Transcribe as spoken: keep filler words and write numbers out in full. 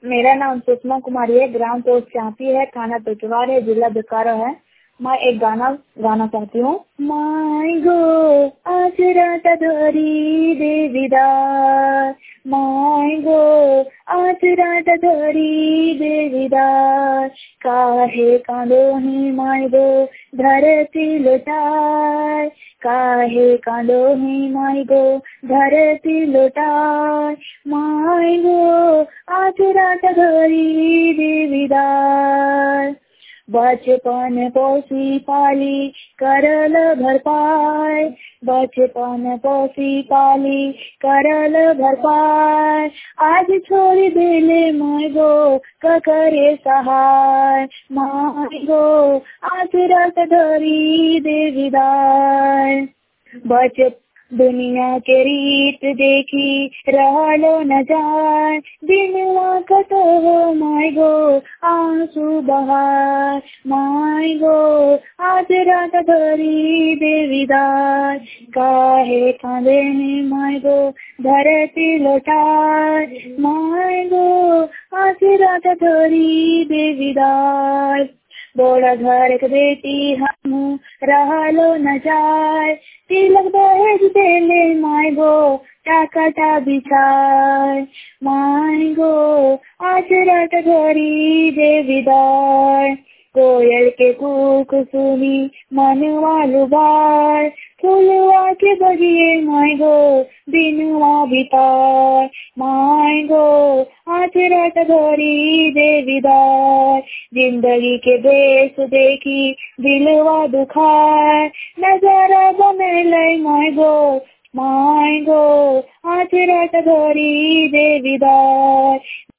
मेरा नाम सुषमा कुमारी है। ग्राम पोस्ट चांपी है, थाना पेटवार है, जिला बोकारो है। मैं एक गाना गाना चाहती हूँ। माय गो आज रात धरी देवीदार, माय गो आज रात धरी देवीदार, काहे कांदोही माय गो धरती लुटाय, काहे कांदोही माय गो धरती लुटाय, माय गो आज रात धरी देवीदार, बचपन पोसी पाली करल भरपाय, बचपन पोसी पाली करल भरपाय, आज छोड़ देले my go ककरे Sahay, my go आज रात धरी देवीदार, बच दुनिया के रीत देखी रहलो न जाय, दिनवा कतो हो माय गो आंसू बहाय, माय गो आज रात धरी देवीदार, काहे कांदे ने माय गो धरती लौटाय, माय गो आज रात धरी देवीदार, बोला घर के बेटी हम रहलो न जाय, तिलक दहेज देले माय गो टाकाटा बिछाय, माय गो आज रात धरी देवीदार, कोयल के कूक सुनी मनवा लुभाय, फूलवा के बगिए माय गो दिनवा बिताय, माय गो आज रात धरी देवीदार, जिंदगी के देश देखी दिलवा दुखाय, नजारा बनैले माय गो, माय गो आज रात धरी देवीदार,